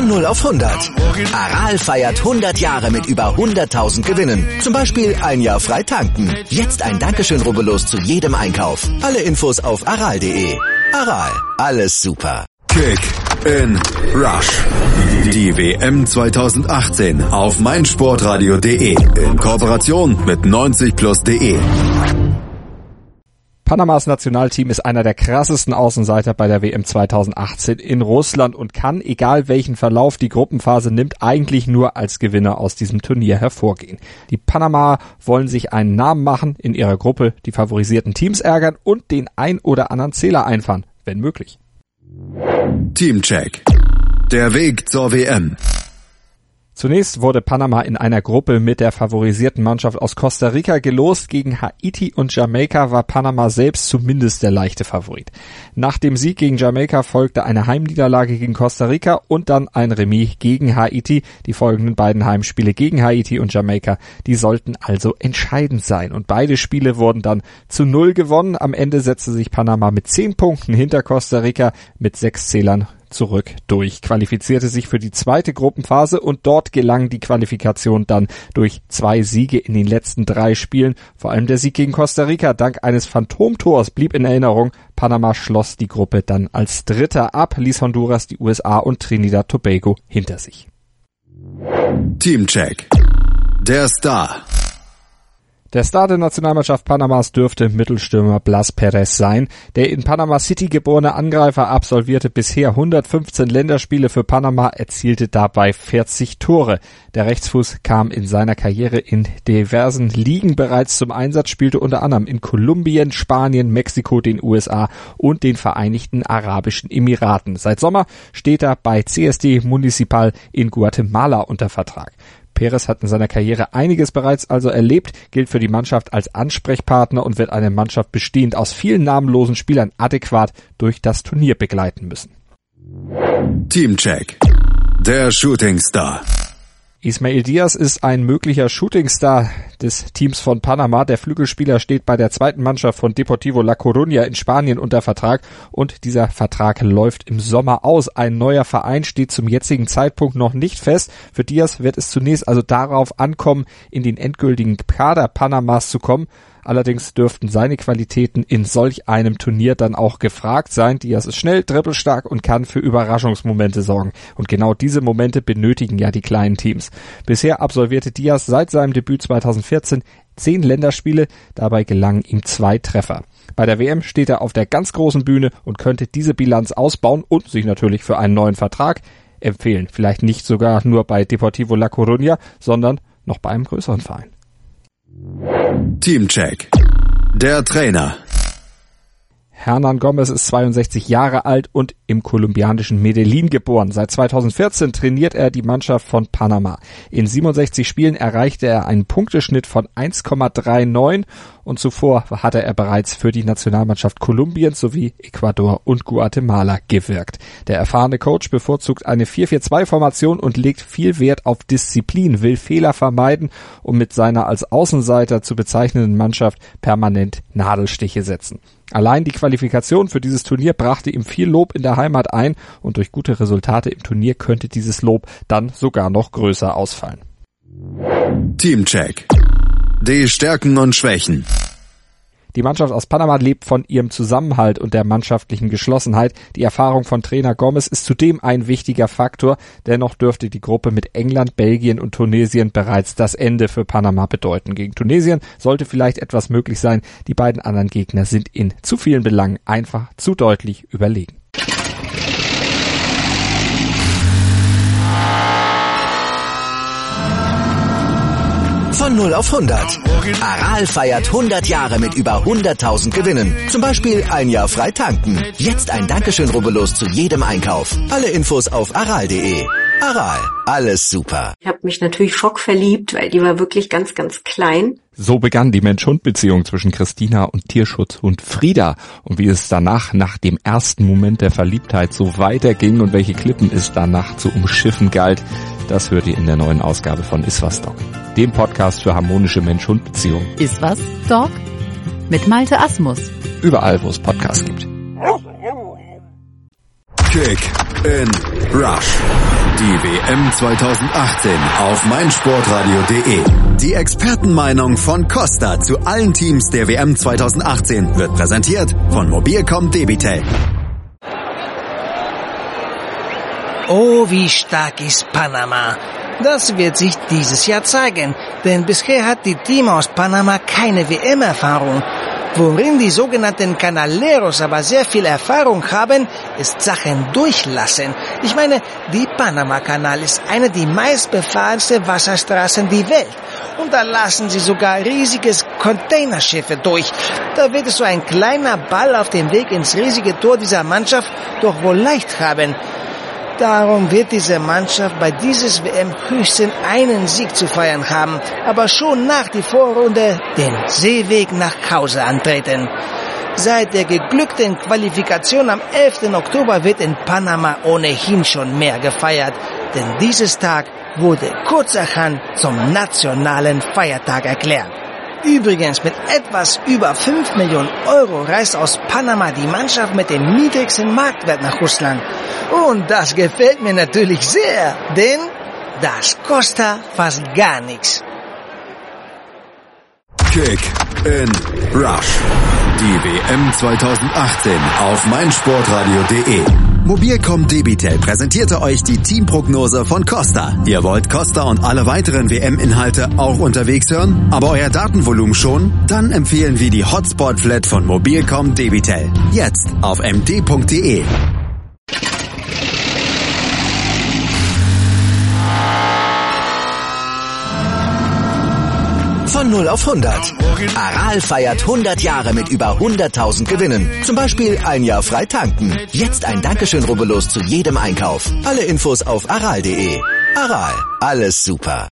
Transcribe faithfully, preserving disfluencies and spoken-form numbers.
Von null auf hundert. Aral feiert hundert Jahre mit über hunderttausend Gewinnen. Zum Beispiel ein Jahr frei tanken. Jetzt ein Dankeschön, rubbellos zu jedem Einkauf. Alle Infos auf aral punkt de. Aral, alles super. Kick in Rush. Die W M zwanzig achtzehn auf meinsportradio punkt de in Kooperation mit neunzig plus punkt de. Panamas Nationalteam ist einer der krassesten Außenseiter bei der W M zwanzig achtzehn in Russland und kann, egal welchen Verlauf die Gruppenphase nimmt, eigentlich nur als Gewinner aus diesem Turnier hervorgehen. Die Panama wollen sich einen Namen machen, in ihrer Gruppe die favorisierten Teams ärgern und den ein oder anderen Zähler einfahren, wenn möglich. Teamcheck. Der Weg zur W M. Zunächst wurde Panama in einer Gruppe mit der favorisierten Mannschaft aus Costa Rica gelost. Gegen Haiti und Jamaika war Panama selbst zumindest der leichte Favorit. Nach dem Sieg gegen Jamaika folgte eine Heimniederlage gegen Costa Rica und dann ein Remis gegen Haiti. Die folgenden beiden Heimspiele gegen Haiti und Jamaika, die sollten also entscheidend sein. Und beide Spiele wurden dann zu null gewonnen. Am Ende setzte sich Panama mit zehn Punkten hinter Costa Rica mit sechs Zählern zurück durch, qualifizierte sich für die zweite Gruppenphase und dort gelang die Qualifikation dann durch zwei Siege in den letzten drei Spielen. Vor allem der Sieg gegen Costa Rica dank eines Phantomtors blieb in Erinnerung. Panama schloss die Gruppe dann als Dritter ab, ließ Honduras, die U S A und Trinidad Tobago hinter sich. Teamcheck. Der Star. Der Star der Nationalmannschaft Panamas dürfte Mittelstürmer Blas Perez sein. Der in Panama City geborene Angreifer absolvierte bisher hundertfünfzehn Länderspiele für Panama, erzielte dabei vierzig Tore. Der Rechtsfuß kam in seiner Karriere in diversen Ligen bereits zum Einsatz, spielte unter anderem in Kolumbien, Spanien, Mexiko, den U S A und den Vereinigten Arabischen Emiraten. Seit Sommer steht er bei C S D Municipal in Guatemala unter Vertrag. Perez hat in seiner Karriere einiges bereits also erlebt, gilt für die Mannschaft als Ansprechpartner und wird eine Mannschaft bestehend aus vielen namenlosen Spielern adäquat durch das Turnier begleiten müssen. Teamcheck. Der Shooting Star. Ismael Diaz ist ein möglicher Shootingstar des Teams von Panama. Der Flügelspieler steht bei der zweiten Mannschaft von Deportivo La Coruña in Spanien unter Vertrag und dieser Vertrag läuft im Sommer aus. Ein neuer Verein steht zum jetzigen Zeitpunkt noch nicht fest. Für Diaz wird es zunächst also darauf ankommen, in den endgültigen Kader Panamas zu kommen. Allerdings dürften seine Qualitäten in solch einem Turnier dann auch gefragt sein. Diaz ist schnell, dribbelstark und kann für Überraschungsmomente sorgen. Und genau diese Momente benötigen ja die kleinen Teams. Bisher absolvierte Diaz seit seinem Debüt zweitausendvierzehn zehn Länderspiele. Dabei gelangen ihm zwei Treffer. Bei der W M steht er auf der ganz großen Bühne und könnte diese Bilanz ausbauen und sich natürlich für einen neuen Vertrag empfehlen. Vielleicht nicht sogar nur bei Deportivo La Coruña, sondern noch bei einem größeren Verein. Teamcheck. Der Trainer. Hernan Gomez ist zweiundsechzig Jahre alt und im kolumbianischen Medellin geboren. Seit zweitausendvierzehn trainiert er die Mannschaft von Panama. In siebenundsechzig Spielen erreichte er einen Punkteschnitt von eins Komma neununddreißig und zuvor hatte er bereits für die Nationalmannschaft Kolumbiens sowie Ecuador und Guatemala gewirkt. Der erfahrene Coach bevorzugt eine vier vier zwei Formation und legt viel Wert auf Disziplin, will Fehler vermeiden und mit seiner als Außenseiter zu bezeichnenden Mannschaft permanent Nadelstiche setzen. Allein die Qualifikation für dieses Turnier brachte ihm viel Lob in der Heimat ein und durch gute Resultate im Turnier könnte dieses Lob dann sogar noch größer ausfallen. Teamcheck. Die Stärken und Schwächen. Die Mannschaft aus Panama lebt von ihrem Zusammenhalt und der mannschaftlichen Geschlossenheit. Die Erfahrung von Trainer Gomez ist zudem ein wichtiger Faktor. Dennoch dürfte die Gruppe mit England, Belgien und Tunesien bereits das Ende für Panama bedeuten. Gegen Tunesien sollte vielleicht etwas möglich sein. Die beiden anderen Gegner sind in zu vielen Belangen einfach zu deutlich überlegen. Von null auf hundert. Aral feiert hundert Jahre mit über hunderttausend Gewinnen. Zum Beispiel ein Jahr frei tanken. Jetzt ein Dankeschön, rubbellos zu jedem Einkauf. Alle Infos auf aral punkt de. Aral, alles super. Ich habe mich natürlich schockverliebt, weil die war wirklich ganz, ganz klein. So begann die Mensch-Hund-Beziehung zwischen Christina und Tierschutzhund Frieda. Und wie es danach, nach dem ersten Moment der Verliebtheit, so weiterging und welche Klippen es danach zu umschiffen galt, das hört ihr in der neuen Ausgabe von Iswas Dog, dem Podcast für harmonische Mensch-Hund-Beziehungen. Iswas Dog mit Malte Asmus. Überall, wo es Podcasts gibt. Kick in Rush. Die W M zweitausendachtzehn auf meinsportradio punkt de. Die Expertenmeinung von Costa zu allen Teams der W M zweitausendachtzehn wird präsentiert von Mobilcom Debitel. Oh, wie stark ist Panama. Das wird sich dieses Jahr zeigen, denn bisher hat die Team aus Panama keine W M-Erfahrung. Worin die sogenannten Canaleros aber sehr viel Erfahrung haben, ist Sachen durchlassen. Ich meine, die Panama-Kanal ist eine der meistbefahrensten Wasserstraßen der Welt. Und da lassen sie sogar riesige Containerschiffe durch. Da wird es so ein kleiner Ball auf dem Weg ins riesige Tor dieser Mannschaft doch wohl leicht haben. Darum wird diese Mannschaft bei dieses W M höchstens einen Sieg zu feiern haben, aber schon nach der Vorrunde den Seeweg nach Hause antreten. Seit der geglückten Qualifikation am elften Oktober wird in Panama ohnehin schon mehr gefeiert, denn dieses Tag wurde kurzerhand zum nationalen Feiertag erklärt. Übrigens, mit etwas über fünf Millionen Euro reist aus Panama die Mannschaft mit dem niedrigsten Marktwert nach Russland. Und das gefällt mir natürlich sehr, denn das kostet fast gar nichts. Kick in Rush. Die W M zweitausendachtzehn auf meinsportradio punkt de. Mobilcom Debitel präsentierte euch die Teamprognose von Costa. Ihr wollt Costa und alle weiteren W M-Inhalte auch unterwegs hören, aber euer Datenvolumen schon? Dann empfehlen wir die Hotspot-Flat von Mobilcom Debitel. Jetzt auf m d punkt de. Von null auf hundert. Aral feiert hundert Jahre mit über hunderttausend Gewinnen. Zum Beispiel ein Jahr frei tanken. Jetzt ein Dankeschön, rubbellos zu jedem Einkauf. Alle Infos auf aral punkt de. Aral, alles super.